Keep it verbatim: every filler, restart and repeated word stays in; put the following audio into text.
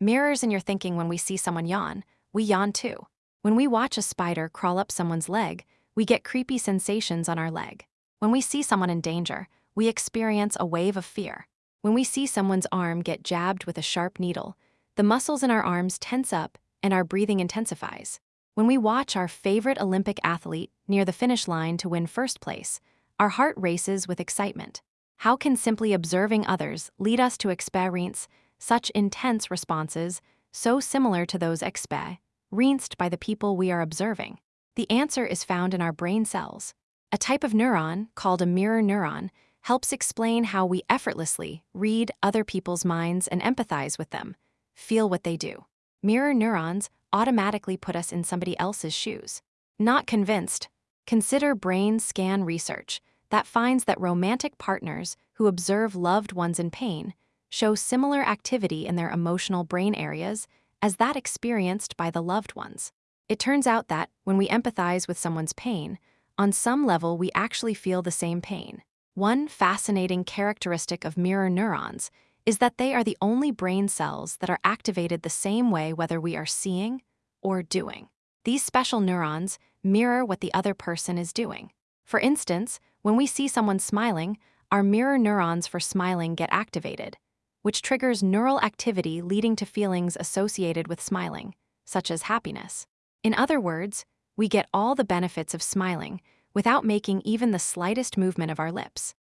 Mirrors in your thinking. When we see someone yawn, we yawn too. When we watch a spider crawl up someone's leg, we get creepy sensations on our leg. When we see someone in danger, we experience a wave of fear. When we see someone's arm get jabbed with a sharp needle, the muscles in our arms tense up and our breathing intensifies. When we watch our favorite Olympic athlete near the finish line to win first place, our heart races with excitement. How can simply observing others lead us to experience such intense responses, so similar to those experienced by the people we are observing? The answer is found in our brain cells. A type of neuron, called a mirror neuron, helps explain how we effortlessly read other people's minds and empathize with them, feel what they do. Mirror neurons automatically put us in somebody else's shoes. Not convinced? Consider brain scan research that finds that romantic partners who observe loved ones in pain show similar activity in their emotional brain areas as that experienced by the loved ones. It turns out that when we empathize with someone's pain, on some level we actually feel the same pain. One fascinating characteristic of mirror neurons is that they are the only brain cells that are activated the same way whether we are seeing or doing. These special neurons mirror what the other person is doing. For instance, when we see someone smiling, our mirror neurons for smiling get activated, which triggers neural activity leading to feelings associated with smiling, such as happiness. In other words, we get all the benefits of smiling without making even the slightest movement of our lips.